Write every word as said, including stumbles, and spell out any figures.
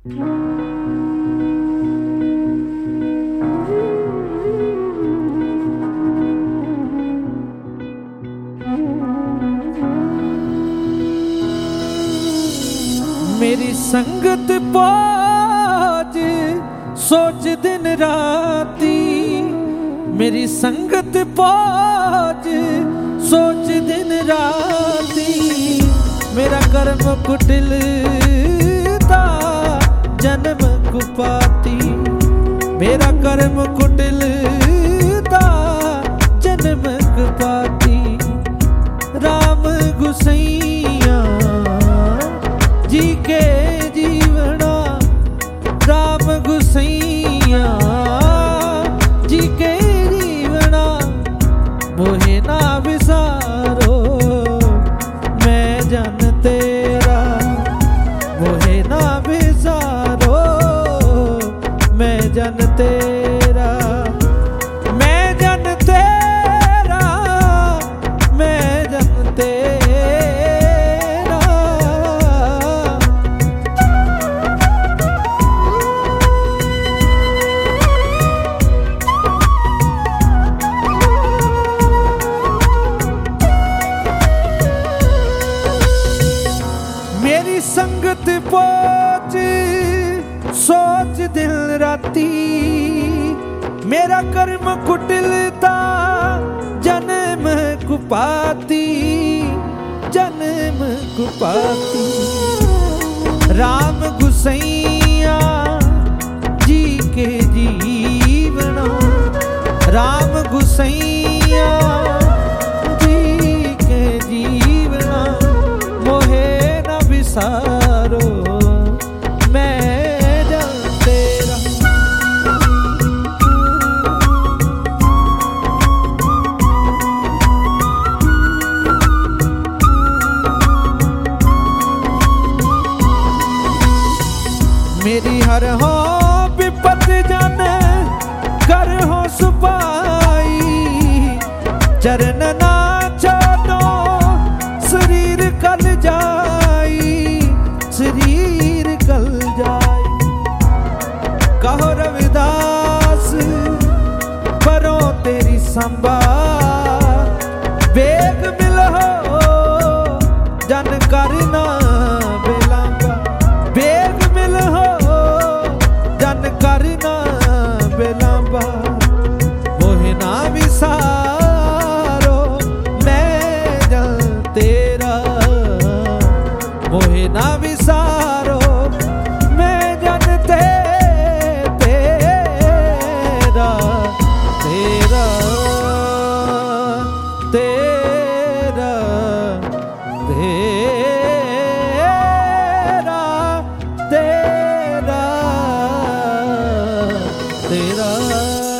मेरी संगत पाज सोच दिन राती, मेरी संगत पाज सोच दिन राती। मेरा कर्म कुटिलता जन्म कुपाती, मेरा कर्म कुटिलता जन्म कुपाती। राम गुसैया जी के जीवना, राम गुसैया जी के जीवना। मोहे ना विसारो मैं जन तेरा, मोहे ना विसारो मैं जन तेरा, मैं जन तेरा, मैं जन तेरा। मेरी संगत पहुंच सोच दिल राती, मेरा कर्म कुटिलता जन्म कुपाती, जन्म कुपाती। राम गुसैया जी के जीवना, राम गुसैया जी के जीवना। मोहे न विसारो मैं जन तेरा। मेरी हर हो विपत जन कर हो सुपाई, चरण ना छोड़ो शरीर कल जाई, शरीर कल जाई। कहो रविदास परो तेरी संभा, बेग मिलो जन करना बेलांबा, बेग मिलो जन करना बेलांबा। मोहे ना विसारो मैं जन तेरा, मोहे ना विसारो मैं जन ते तेरा, तेरा तेरा तेरा तेरा तेरा।